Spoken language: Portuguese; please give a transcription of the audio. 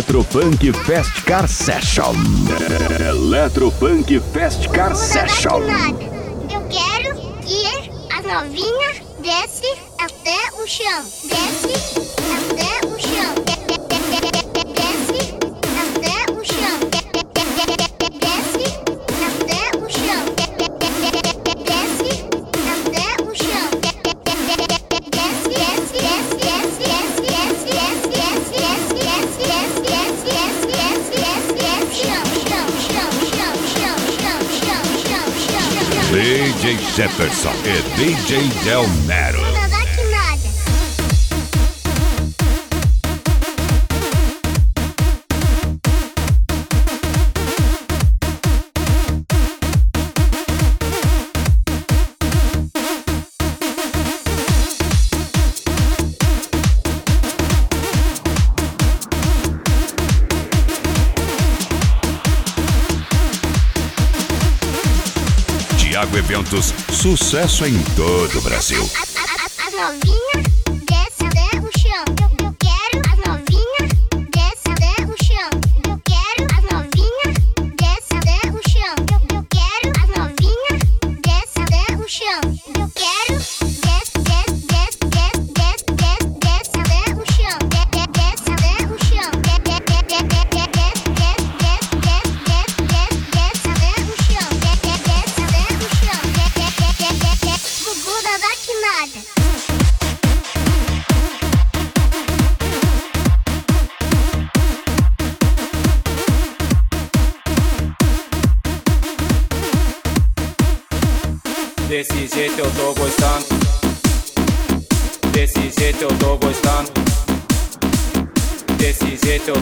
Eletropunk Fast Car Session. Eletropunk Fast Car Session. Eu quero que a novinha desce até o chão. Desce até o chão. Desce até o chão. Desce até o chão. Desce até o chão. DJ Jefferson e DJ Del Nero. Thiago Eventos, sucesso em todo o Brasil. A novinha desce até o chão. Eu quero a novinha desce até o chão. Eu quero a novinha desce até o chão. Eu quero a novinha desce até o chão. Eu quero desce até o chão. Desce até o chão. Gugu da Baquinada. Desse jeito eu tô gostando. Desse jeito eu tô gostando. Desse jeito eu